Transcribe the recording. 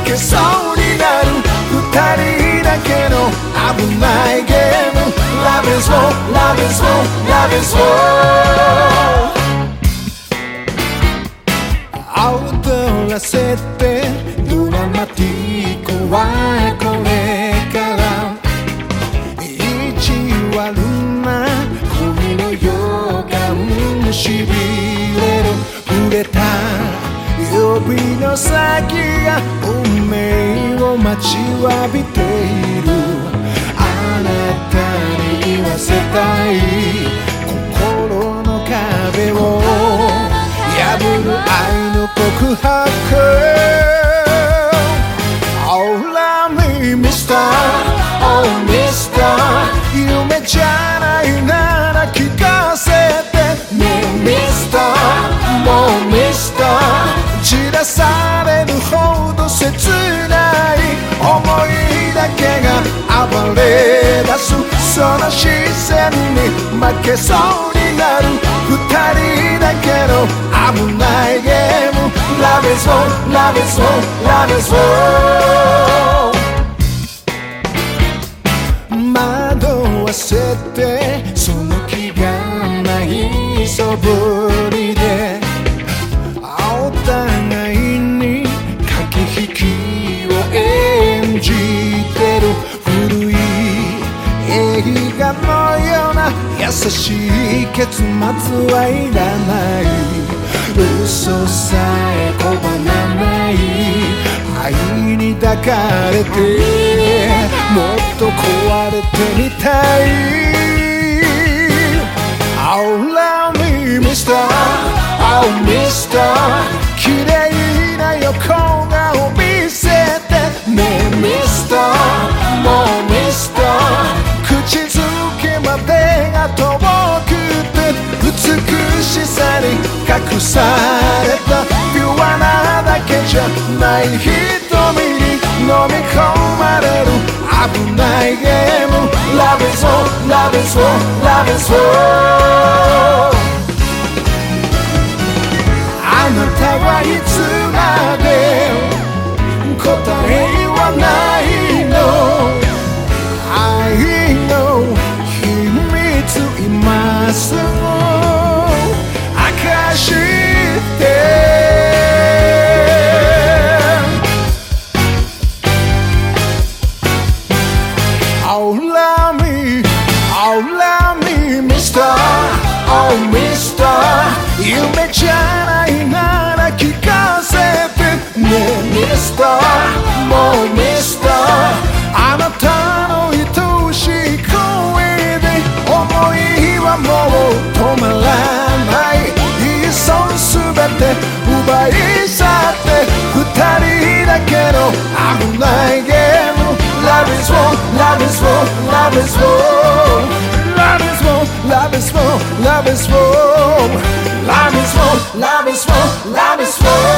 けそうになる二人だけの危ないゲーム Love is war, love is war, love is war 踊らせてドラマティックはこれから意地悪な恋の予感しびれる触れた指の先が運命を待ちわびているあなたに言わせたい心の壁を破る愛の告白 Oh love me Mr. Oh Mr. 夢じゃないなら聞かせてね Mr. もう Mr. 散らされるほど切ない思いだけが暴れ出すその視線に負けそうになる二人だけの危ないゲーム Love is war, love is war, love is war 惑わせてその気がない素振りでお互いに駆け引きを演じてる古い映画のような優しい結末はいらない嘘さえ拒まない愛に抱かれてもっと壊れてみたい Oh love me Mr. Oh Mr. 綺麗な横顔見せてね Mr. もう Mr. 口づけまでが遠くて美しさに隠されたピュアなだけじゃない瞳に飲み込まれる危ないゲーム Love is war, love is war, love is war あなたはいつまで答えはないの愛の秘密今すぐ明かしてOh love me, oh love me Mr. Oh Mr. 夢じゃないなら聞かせてね Mr. もう Mr. あなたの愛しい声で思いはもう止まらないいっそすべて奪い去って二人だけの危ないゲーム Love is war, love is war, love is war Love is war, love is war, love is war Love is war, love is war, love is war